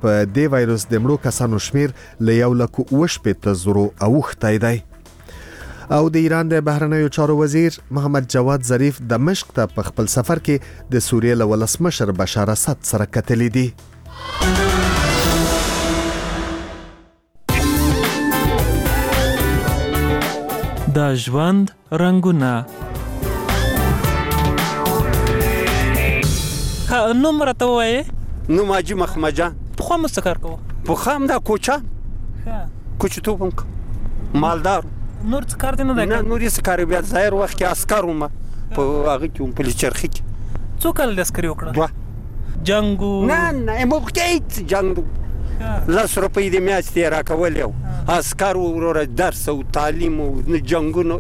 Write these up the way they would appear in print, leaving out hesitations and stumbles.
په دې وایروس د مړو کسانو شمیر له 1,60,000 اوښتی دی. او د ایران د بهرنیو چارو وزیر محمد جواد ظریف دمشق ته په خپل سفر کې د سوریې له ولسمشر بشار اسد سره کتلي دي. د ژوند رنګونه. نوم راته ووایې. نوم حاجي مخمجان. پخوا مو څه کار کوو؟ پخوا هم دا کوچیتوب هم مالدار. نور څه کار دی نه دی؟ نه نور یې څه کار. بیا ظاهر وخت کې عسکر وم په هغه کې وم، په لیچرخي کې. څو کاله د عسکري وکړه؟ 2. جنګ و؟ نه موږ هېڅ جنګ 10 روپۍ د میاشتې یې راکولې وو. عسکر و وروره، درس او تعلیم و، نه جنګونه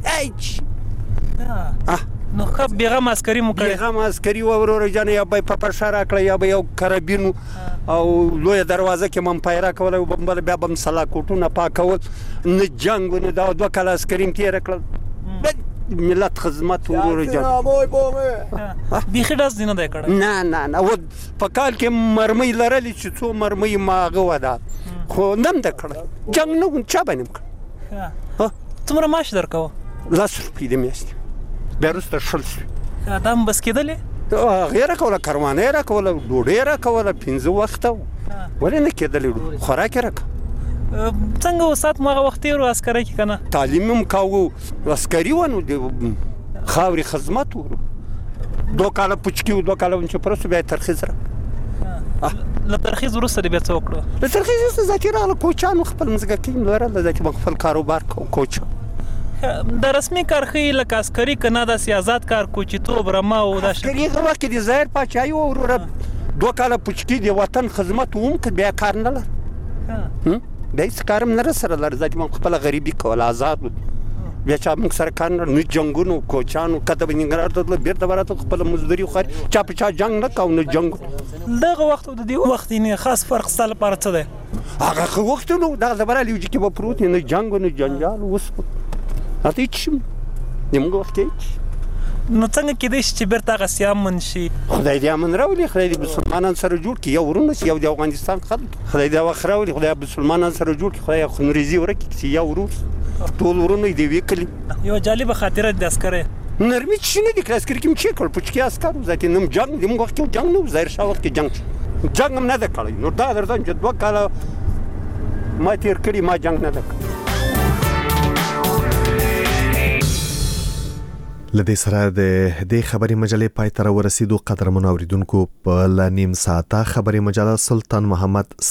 هېڅ. نو ښه بېغم عسکري مو کړی؟ بېغم عسکري وه وروره جانې. یا به یې پپشه راکړه یا به یو کرابین او لویه دروازه کې به م پیره کوله، بله بیا به م سلاکوټونه پاکول. نه جنګ و نه دا 2 کاله عسکري م تېره کړل. ملت خدمت وروره جان. بیخي ډز دې نه دی کړی؟ نه و په کال کې مرمۍ لرلې چې څو مرمۍ ما هغه وه دا، خو نه م ده کړی. جنګ نه و، چا باندې م کړی. څومره معاش درکوه؟ 10 روپۍ د میاشتې. بیا وروسته 100 شوې. دا هم بس کېدلې؟ هغې یې راکوله، کروانه یې راکوله، ډوډۍ یې راکوله 5 وخته. ولې نه کېدلې؟ خوراک یې راکوه. څنګه و ساعت مو هغه وخت تېر و عسکرۍ کې که نه؟ تعلیم هم کاوه، عسکري و نو د خاورې خدمت و. 2 کاله پوچکي و، 2 کاله چې پرسته بیا یې ترخیص راکړه. له ترخیص وروسته دې بیا څه وکړه؟ له ترخیص وروسته ذاتي راغله، کوچیانو خپل مځکه کې لرله، ذاتي به خپل کاروبار کوو. کوچ د رسمي کار ښیي لکه عسکري که نه داسې آزاد کار کوچیتوب رمه او دا عسکري هغه وخت کې د ظاهر پاچاهي وه وروره. 2 کاله پوچکي د وطن خدمت وم که بیا کار نه لر، بیا هېڅ کار هم نه راسره لر. ذاتي به خپله غریبي کوله، آزاد و. بیا چا موږ سره کار نه، نه جنګونو کوچیانو کته به ننګرهار ته تلل، بیرته به راتلل، خپله مزدوري وخوري. چا په چا جنګ نه کوو، نه جنګ. دغه وخت او د دې وخت یې خاص فرق ستا لپاره څه دی؟ هغه ښه وختونه و، دغه زبره لیوجي کې به پروت نه جنګ و نه جنجال. اوس هلته هېڅ شي زموږ وخت کې هېڅ. نو څنګه کېدای شي چې بیرته هغسې امن شي؟ خدای دې امن راولي، خدای دې مسلمانان سره جوړ کړي، یو ورونه شي، یو د افغانستان خلک. خدای دې وخت راولي، خدای مسلمانان سره جوړ کړي، خدای خونریزي ورکړي چې یو ورور ټول ورونه یې د یوې کلي. یوه جالبه خاطره د عسکرۍ نرمي چې شي نه دي کړی. عسکري کې م چې کړل، پوچکي عسکر و. ذاتي نه م جنګ زموږ وخت کې جنګ نه و، ظاهر شاه وخت کې جنګ شو. جنګ هم نه ده کړی. نو دا درته وایم چې 2 کاله ما تېر کړي، ما جنګ نه ده کړی. لدې سره د دې خبري مجلې پای ته ورسېدو. قدرمنو اوریدونکو، په نیم ساعته خبري مجله سلطان محمد